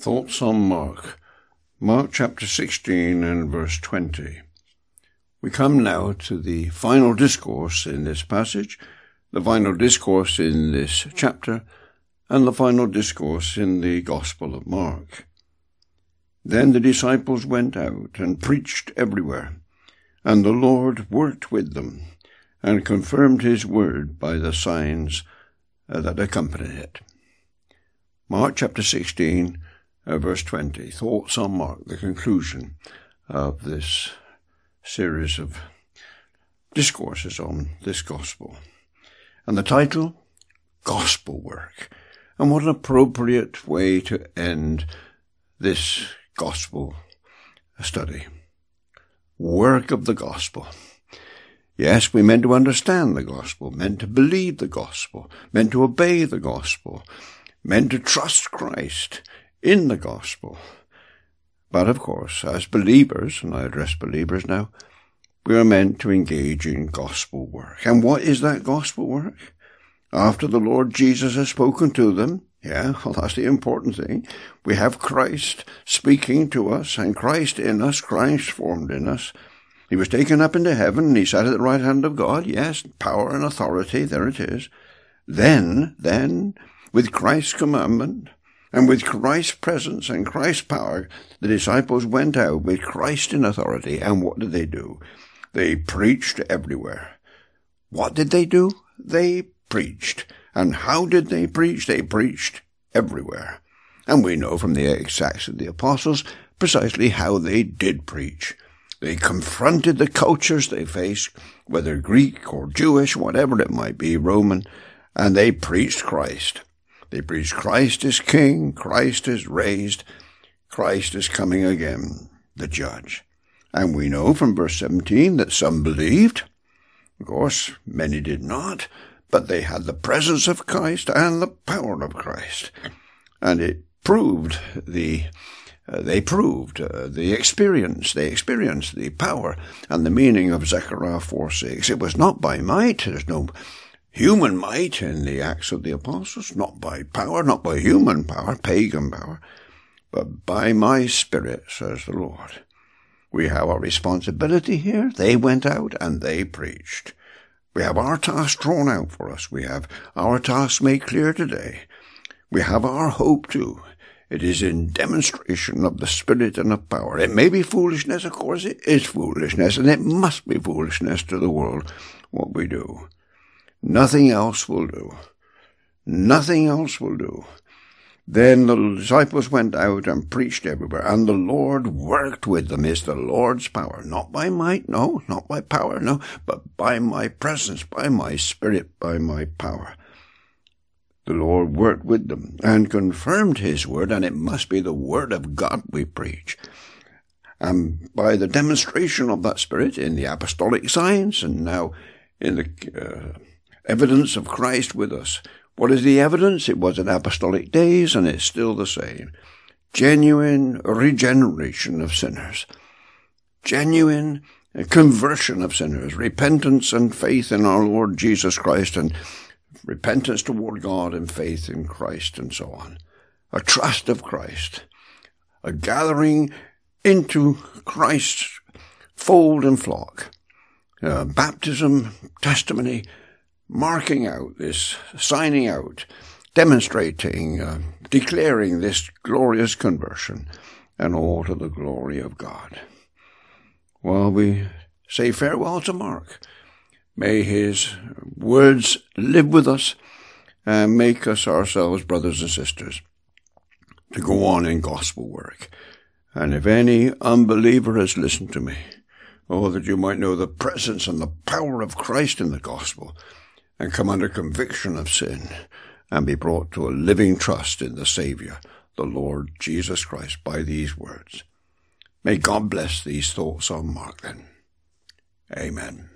Thoughts on Mark. Mark chapter 16 and verse 20. We come now to the final discourse in this passage, the final discourse in this chapter, and the final discourse in the Gospel of Mark. Then the disciples went out and preached everywhere, and the Lord worked with them, and confirmed his word by the signs that accompanied it. Mark chapter 16, verse 20. Thoughts on Mark, the conclusion of this series of discourses on this gospel. And the title, Gospel Work. And what an appropriate way to end this gospel study. Work of the gospel. Yes, we meant to understand the gospel, meant to believe the gospel, meant to obey the gospel, meant to trust Christ in the gospel. But of course, as believers, and I address believers now, we are meant to engage in gospel work. And what is that gospel work? After the Lord Jesus has spoken to them, that's the important thing. We have Christ speaking to us, and Christ in us, Christ formed in us. He was taken up into heaven, and he sat at the right hand of God. Yes, power and authority, there it is. Then, with Christ's commandment, and with Christ's presence and Christ's power, the disciples went out with Christ in authority. And what did they do? They preached everywhere. What did they do? They preached. And how did they preach? They preached everywhere. And we know from the Acts of the Apostles precisely how they did preach. They confronted the cultures they faced, whether Greek or Jewish, whatever it might be, Roman, and they preached Christ. They preached Christ is King, Christ is raised, Christ is coming again, the judge. And we know from verse 17 that some believed. Of course, many did not, but they had the presence of Christ and the power of Christ. And it proved they experienced the power and the meaning of Zechariah 4:6. It was not by might, there's no human might in the Acts of the Apostles, not by power, not by human power, pagan power, but by my Spirit, says the Lord. We have our responsibility here. They went out and they preached. We have our task drawn out for us. We have our task made clear today. We have our hope too. It is in demonstration of the Spirit and of power. It may be foolishness, of course it is foolishness, and it must be foolishness to the world what we do. Nothing else will do. Nothing else will do. Then the disciples went out and preached everywhere, and the Lord worked with them. Is the Lord's power, not by might, no, not by power, no, but by my presence, by my Spirit, by my power. The Lord worked with them and confirmed his word, and it must be the word of God we preach. And by the demonstration of that Spirit in the apostolic signs, and now in the evidence of Christ with us. What is the evidence? It was in apostolic days, and it's still the same. Genuine regeneration of sinners. Genuine conversion of sinners. Repentance and faith in our Lord Jesus Christ, and repentance toward God and faith in Christ, and so on. A trust of Christ. A gathering into Christ's fold and flock. Baptism, testimony, marking out this, signing out, demonstrating, declaring this glorious conversion, and all to the glory of God. Well, we say farewell to Mark. May his words live with us and make us ourselves brothers and sisters to go on in gospel work. And if any unbeliever has listened to me, that you might know the presence and the power of Christ in the gospel, and come under conviction of sin, and be brought to a living trust in the Saviour, the Lord Jesus Christ, by these words. May God bless these thoughts on Mark then. Amen.